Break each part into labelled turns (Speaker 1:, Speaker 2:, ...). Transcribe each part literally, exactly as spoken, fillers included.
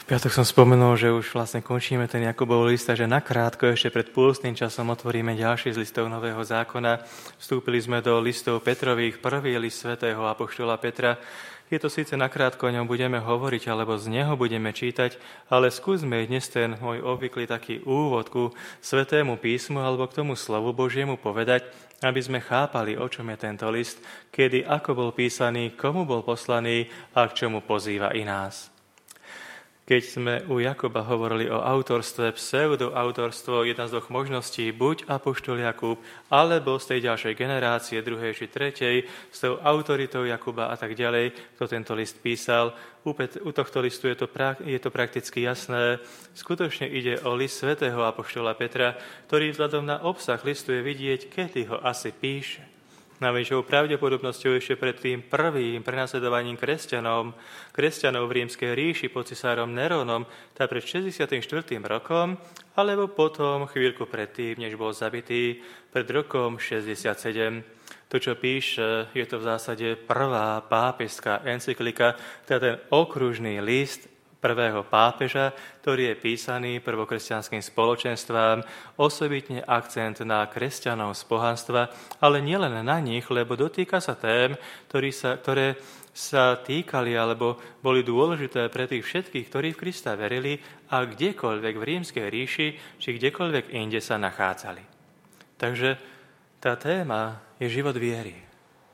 Speaker 1: V piatok som spomenul, že už vlastne končíme ten Jakubov list, že nakrátko ešte pred pôstnym časom otvoríme ďalší z listov Nového zákona. Vstúpili sme do listov Petrových, prvý list svätého apoštola Petra. Je to síce nakrátko, o ňom budeme hovoriť, alebo z neho budeme čítať, ale skúsme dnes ten môj obvyklý taký úvod ku Svätému písmu alebo k tomu slovu Božiemu povedať, aby sme chápali, o čom je tento list, kedy, ako bol písaný, komu bol poslaný a k čomu pozýva i nás. Keď sme u Jakuba hovorili o autorstve, pseudoautorstvo, jedna z dvoch možností, buď apoštol Jakub, alebo z tej ďalšej generácie, druhej či tretej, s tou autoritou Jakuba a tak ďalej, kto tento list písal. U, Pet- u tohto listu je to, pra- je to prakticky jasné. Skutočne ide o list svätého apoštola Petra, ktorý vzhľadom na obsah listu je vidieť, kedy ho asi píše. Najväčšou pravdepodobnosťou ešte pred tým prvým prenasledovaním kresťanov, kresťanov v rímskej ríši pod cisárom Nerónom, tá pred šesťdesiatym štvrtým rokom, alebo potom chvíľku predtým, než bol zabitý, pred rokom šesťdesiatsedem. To, čo píše, je to v zásade prvá pápežská encyklika, teda ten okružný list prvého pápeža, ktorý je písaný prvokresťanským spoločenstvám, osobitne akcent na kresťanov z pohanstva, ale nielen na nich, lebo dotýka sa tém, ktoré sa, ktoré sa týkali alebo boli dôležité pre tých všetkých, ktorí v Krista verili a kdekoľvek v rímskej ríši či kdekoľvek inde sa nachádzali. Takže tá téma je život viery.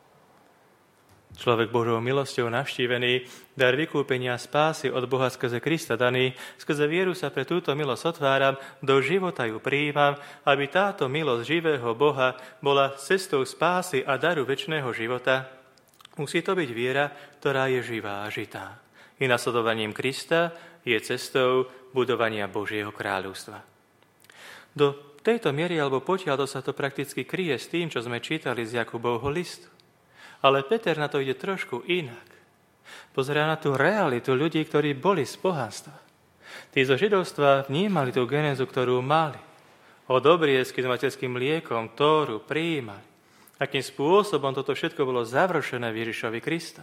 Speaker 1: Človek Božou milosťou navštívený, dar vykúpenia spásy od Boha skrze Krista daný, skrze vieru sa pre túto milosť otváram, do života ju prijímam, aby táto milosť živého Boha bola cestou spásy a daru večného života. Musí to byť viera, ktorá je živá a žitá. I nasledovaním Krista je cestou budovania Božieho kráľovstva. Do tejto miery alebo potiaľ sa to prakticky kryje s tým, čo sme čítali z Jakubovho listu. Ale Peter na to ide trošku inak. Pozerá na tú realitu ľudí, ktorí boli z pohanstva. Tí zo židovstva vnímali tú genézu, ktorú mali. Od obriezky s materským mliekom, Tóru, prijímali. Akým spôsobom toto všetko bolo završené v Ježišovi Krista.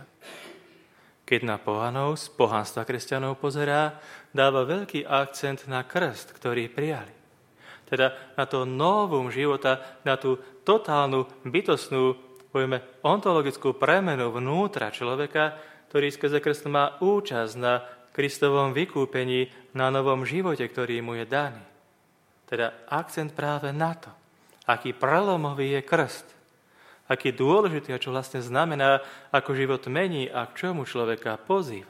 Speaker 1: Keď na pohanov z pohanstva kresťanov pozerá, dáva veľký akcent na krst, ktorý prijali. Teda na to novum života, na tú totálnu bytostnú povieme, ontologickú premenu vnútra človeka, ktorý skrze krst má účasť na Kristovom vykúpení, na novom živote, ktorý mu je daný. Teda akcent práve na to, aký prelomový je krst, aký dôležitý a čo vlastne znamená, ako život mení a k čomu človeka pozýva.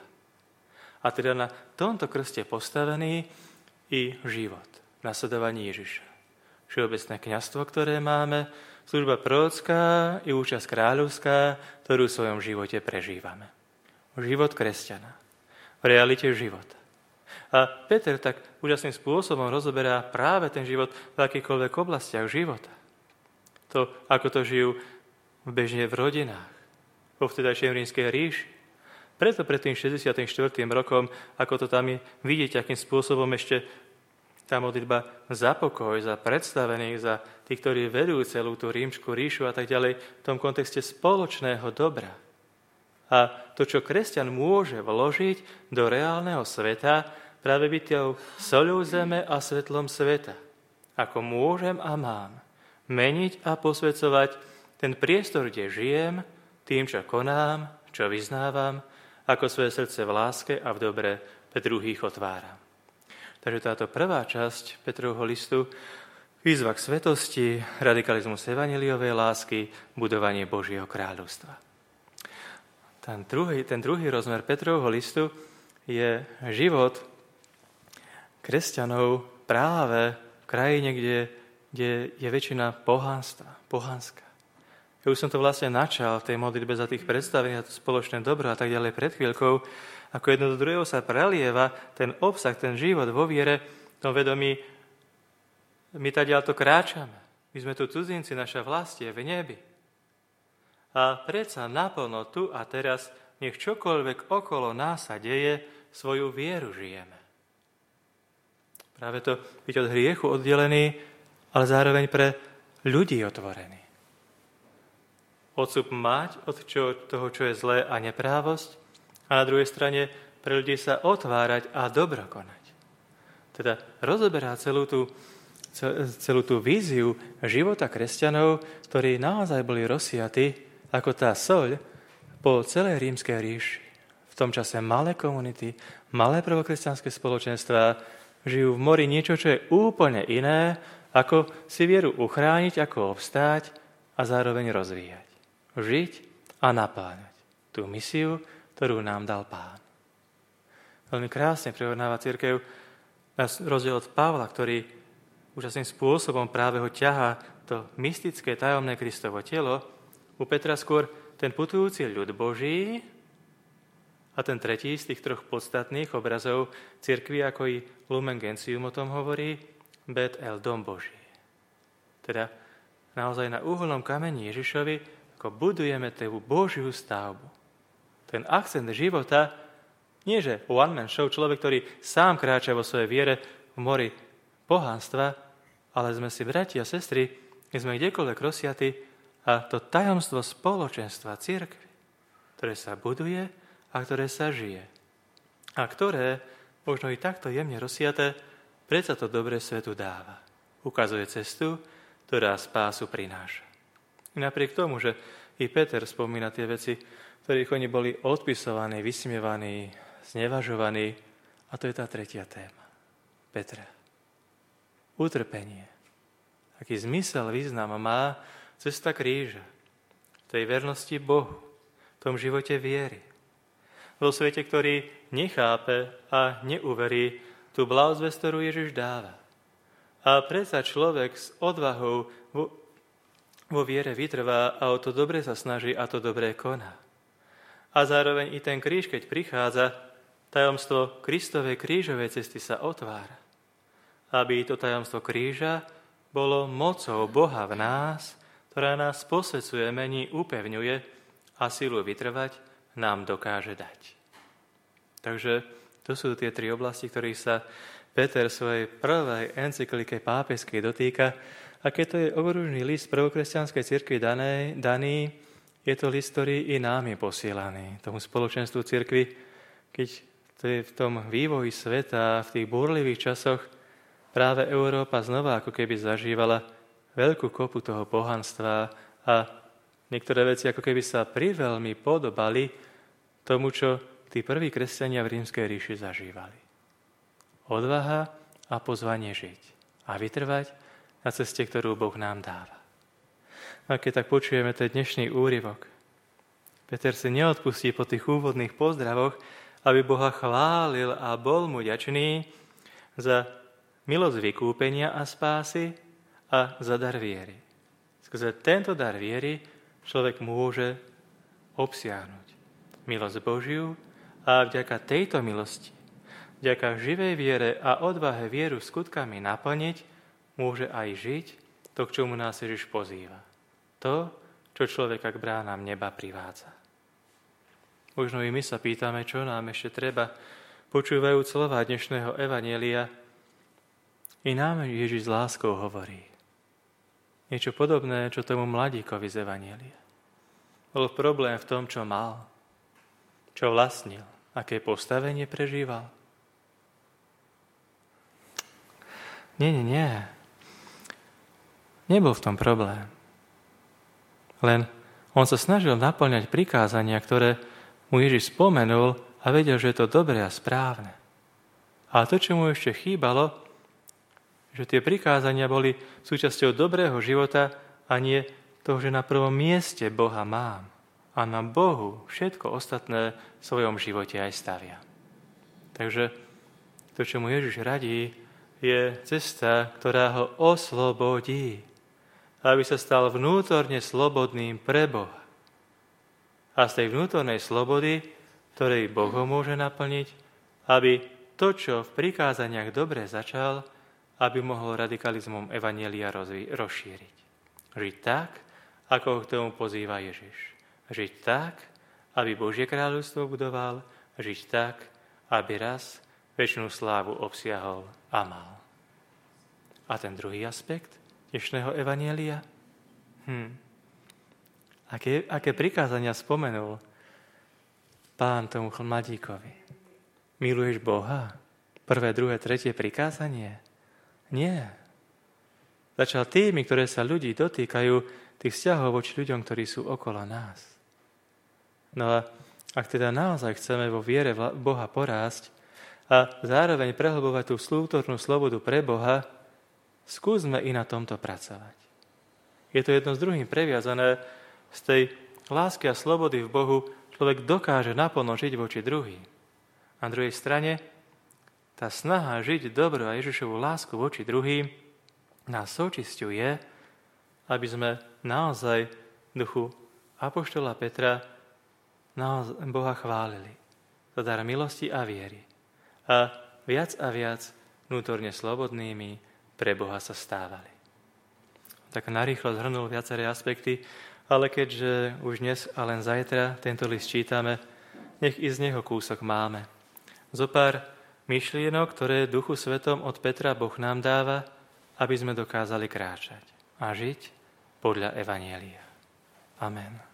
Speaker 1: A teda na tomto krste postavený i život, nasledovanie Ježiša. Všeobecné kňazstvo, ktoré máme, služba prorocká i účasť kráľovská, ktorú v svojom živote prežívame. Život kresťana. V realite života. A Peter tak úžasným spôsobom rozoberá práve ten život v akýchkoľvek oblastiach života. To, ako to žijú bežne v rodinách, vo vtedajšej rímskej ríši. Preto pred tým šesťdesiatym štvrtým rokom, ako to tam je, vidieť, akým spôsobom ešte tá modlitba za pokoj, za predstavených, za tých, ktorí vedú celú tú rímsku ríšu a tak ďalej, v tom kontexte spoločného dobra. A to, čo kresťan môže vložiť do reálneho sveta, práve byť tou soľou zeme a svetlom sveta. Ako môžem a mám meniť a posvedzovať ten priestor, kde žijem, tým, čo konám, čo vyznávam, ako svoje srdce v láske a v dobre pre druhých otváram. Takže táto prvá časť Petrovho listu, výzva k svetosti, radikalizmus evanjeliovej lásky, budovanie Božieho kráľovstva. Ten druhý, ten druhý rozmer Petrovho listu je život kresťanov práve v krajine, kde, kde je väčšina pohánstva, pohanská. Ja už som to vlastne načal v tej modlitbe za tých predstavení, za to spoločné dobro a tak ďalej pred chvíľkou, ako jedno do druhého sa prelieva ten obsah, ten život vo viere, v tom vedomí, my tadiaľto kráčame. My sme tu cudzinci, naša vlast je v nebi. A predsa naplno tu a teraz, nech čokoľvek okolo nás sa deje, svoju vieru žijeme. Práve to byť od hriechu oddelený, ale zároveň pre ľudí otvorený. Odstup mať od čo, toho, čo je zlé a neprávosť, a na druhej strane pre ľudí sa otvárať a dobro konať. Teda rozoberá celú tú, celú tú víziu života kresťanov, ktorí naozaj boli rozsiatí ako tá soľ po celej rímskej ríši. V tom čase malé komunity, malé prvokresťanské spoločenstvá žijú v mori niečo, čo je úplne iné, ako si vieru uchrániť, ako obstáť a zároveň rozvíjať. Žiť a napáňať tú misiu, ktorú nám dal Pán. Veľmi krásne prirovnáva cirkev na rozdiel od Pavla, ktorý úžasným spôsobom práve ho ťahá to mystické tajomné Kristovo telo. U Petra skôr ten putujúci ľud Boží a ten tretí z tých troch podstatných obrazov cirkvi, ako i Lumen Gentium o tom hovorí, Bet El, dom Boží. Teda naozaj na uholnom kameni Ježišovi ako budujeme tú Božiu stavbu. Ten akcent života, nie že one-man show, človek, ktorý sám kráča vo svojej viere v mori pohanstva, ale sme si bratia a sestry, sme kdekoľvek rozsiatí a to tajomstvo spoločenstva cirkvi, ktoré sa buduje a ktoré sa žije. A ktoré, možno i takto jemne rozsiaté, predsa to dobré svetu dáva. Ukazuje cestu, ktorá spásu prináša. I napriek tomu, že i Peter spomína tie veci, ktorých oni boli odpisovaní, vysmievaní, znevažovaní, a to je tá tretia téma. Petra. Utrpenie. Aký zmysel, význam má cesta kríža, tej vernosti Bohu, v tom živote viery. Vo svete, ktorý nechápe a neuverí tú blahozvesť, ktorú Ježiš dáva. A predsa človek s odvahou vo, vo viere vytrvá a o to dobre sa snaží a to dobré koná. A zároveň i ten kríž, keď prichádza, tajomstvo Kristovej krížovej cesty sa otvára. Aby to tajomstvo kríža bolo mocou Boha v nás, ktorá nás posvedzuje, mení, upevňuje a silu vytrvať nám dokáže dať. Takže to sú tie tri oblasti, ktorých sa Peter svojej prvej encyklike pápežskej dotýka. A keď to je obružný list prvokresťanskej cirkvi daný, daný, je to list, ktorý i nám je posielaný, tomu spoločenstvu cirkvi, keď to je v tom vývoji sveta, v tých búrlivých časoch práve Európa znova ako keby zažívala veľkú kopu toho pohanstva a niektoré veci ako keby sa priveľmi podobali tomu, čo tí prví kresťania v rímskej ríši zažívali. Odvaha a pozvanie žiť a vytrvať na ceste, ktorú Boh nám dáva. A keď tak počujeme ten dnešný úryvok, Peter si neodpustí po tých úvodných pozdravoch, aby Boha chválil a bol mu ďačný za milosť vykúpenia a spásy a za dar viery. Skrze tento dar viery človek môže obsiahnuť milosť Božiu a vďaka tejto milosti, vďaka živej viere a odvahe vieru skutkami naplniť, môže aj žiť to, k čomu nás Ježiš pozýva. To, čo človeka k bránam neba privádza. Možno i my sa pýtame, čo nám ešte treba, počúvajúc slova dnešného evanjelia. I nám Ježiš s láskou hovorí. Niečo podobné, čo tomu mladíkovi z evanjelia. Bol problém v tom, čo mal, čo vlastnil, aké postavenie prežíval. Nie, nie, nie. Nebol v tom problém. Len on sa snažil naplňať prikázania, ktoré mu Ježiš spomenul a vedel, že je to dobré a správne. A to, čo mu ešte chýbalo, že tie prikázania boli súčasťou dobrého života a nie toho, že na prvom mieste Boha mám a na Bohu všetko ostatné v svojom živote aj stavia. Takže to, čo mu Ježiš radí, je cesta, ktorá ho oslobodí, aby sa stal vnútorne slobodným pre Boha. A z tej vnútornej slobody, ktorej Boh ho môže naplniť, aby to, čo v prikázaniach dobre začal, aby mohol radikalizmom evanjelia rozšíriť. Žiť tak, ako ho k tomu pozýva Ježiš. Žiť tak, aby Božie kráľovstvo budoval, žiť tak, aby raz večnú slávu obsiahol a mal. A ten druhý aspekt dnešného evanjelia? Hm. Aké, aké prikázania spomenul Pán tomu mladíkovi? Miluješ Boha? Prvé, druhé, tretie prikázanie? Nie. Začal tými, ktoré sa ľudí dotýkajú, tých vzťahov voči ľuďom, ktorí sú okolo nás. No a ak teda naozaj chceme vo viere Boha porásť a zároveň prehlbovať tú vnútornú slobodu pre Boha, skúsme i na tomto pracovať. Je to jedno s druhým previazané. Z tej lásky a slobody v Bohu človek dokáže naplno žiť voči druhým. Na druhej strane, tá snaha žiť dobro a Ježišovu lásku voči druhým nás sočisťuje, aby sme naozaj v duchu apoštola Petra Boha chválili za dar milosti a viery. A viac a viac vnútorne slobodnými pre Boha sa stávali. Tak narýchlo zhrnul viaceré aspekty, ale keďže už dnes a len zajtra tento list čítame, nech i z neho kúsok máme. Zopár myšlienok, ktoré Duchu Svetom od Petra Boh nám dáva, aby sme dokázali kráčať a žiť podľa Evanjelia. Amen.